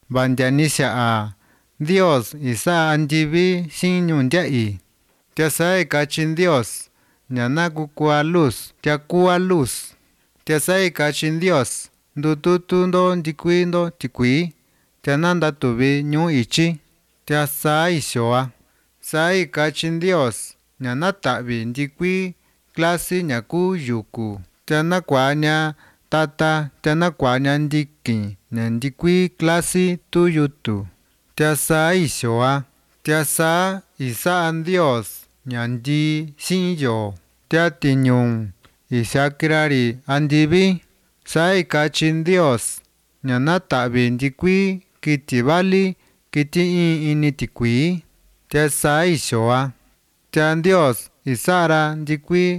bandianisha Dios isa anjibi sin nyundiai. Tia sai kachin Dios nyana kukua luz, tia kua luz. Tia sai kachin Dios ndututu ndo ndikui ndo tikui, tia nanda tubi nyu ichi, tia sai shoa. Sai kachin Dios nyana tabi ndikui klasi nyaku yuku, tia nakuanya tata, tia nakuanya ndiki, ndikui klasi tu yutu. Tia sai shoa. Tia sa isa an Dios nyandi sin yo, tia tinyung isa kirari andibi. Sai kachin Dios nyana tabi ndikui kiti bali kiti ini tikui, tia sai shoa. Tia Dios isara ndikui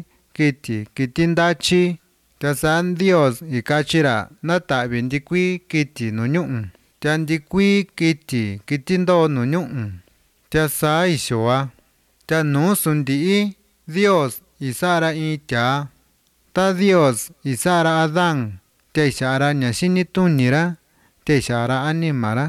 kiti ndachi, tia san Dios ikachira na tabi ndikui kiti nunyung, tia ndikui kiti ndo nunyung, tia sai shoa. Tia nu sundi Dios isara tia. Ta Dios isara Adán, tia isara nyashini tunira, tia isara animara.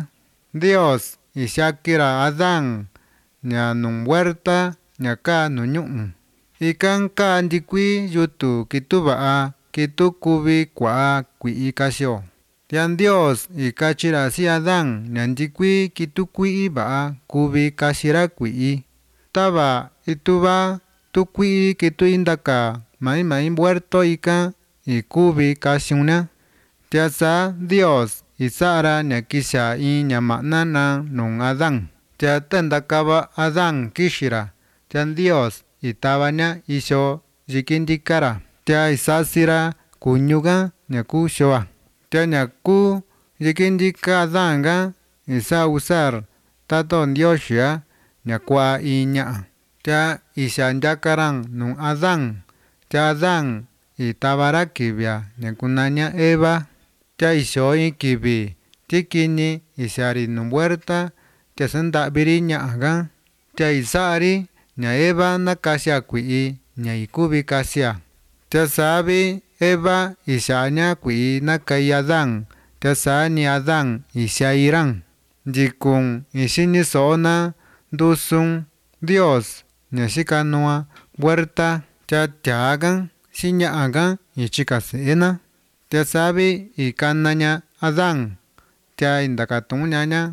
Dios ishakira Adán nya nunghuerta nyaka nunyung. Ikan ka ndikui yutu kitubaa kitu kubi kwa kui kasyo. Tia Dios ikachira si Adán nya ndikui kitu kui baa kubi kashira kui. Taba ituba tu kui kitu indaka mai muerto ika ikubi kasyuna. Tia sa Dios isara nyakisha nyamanana nung Adán. Tia tendakaba Adán kishira. Tia Dios itabanya isyo jikindikara. Tia isasira kunyuga nyaku shoa. Tia nyaku jikindika Adánga isa usar tato Diosia nyakua inya. Tia isyandakarang nung Adán. Tia Adán itabara kibya nyakunanya Eva. Tia isyo kibi tikini isyari numuerta, tia sendabiri nyaga. Tia isari nya Eva nakasya kui nya ikubi kasya. Tia sabi Eva isyanya kui nakai Adán, tia sa ni Adán isyairang. Jikung isini soona dusung Dios nya shikanua puerta, tia tiagan sinyaga ichikaseena. Tia sabi ikananya Adán, tia indakatunyanya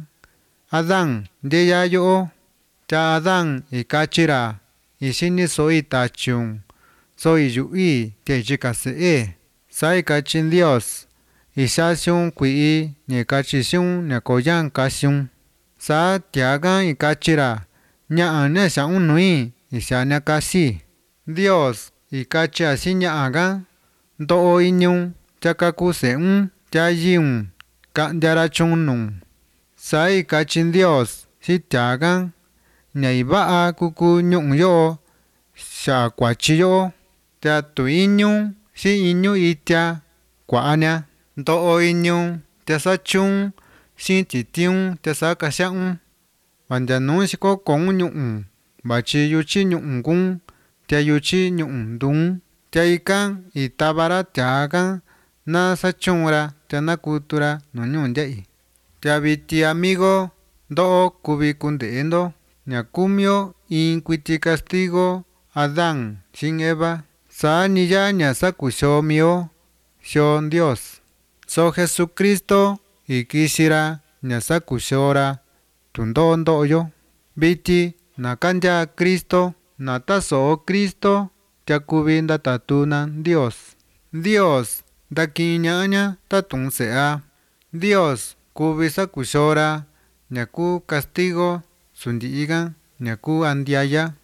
Adán ndeya yo. Tia Adán ikachira isini soi tachung, soi yui tia ichikasee. Sai kachin Dios isasyung kui nya ikachishung nya koyan kasyung. Sa tiagan ikachira nya nesya unui isyanya kasi. Dios ikachia sinyaga ntoo inyung tia kakuseung tia yung kandiara chungnung. Sai kachin Dios si tiagan nya ibaa kuku nyung yo sya kwachi yo, tia tu inyung si inyu itia kwaanya. Ntoo inyung tia sa chung si titiung tia sa kasyaung. Bandianung si kokong nyung bachi yuchi nyung kung, tia yuchi nyung dung. Tia ikan itabara tiagan na sa chungra tia nakutura nunyundiai. Tia biti amigo ndo kubi kundeendo nya kumyo inkuiti castigo Adán sin Eva. Sa niya nya sakusyo mio syon Dios. So Jesucristo ikishira nya sakusyora tundo ndoyo. Biti nakandya Kristo nataso Kristo tia kubi ndatatunan Dios. Dios dakiñaña tatunsea. Dios kubi sakusyora nyaku castigo sundiigan nyaku andiaya.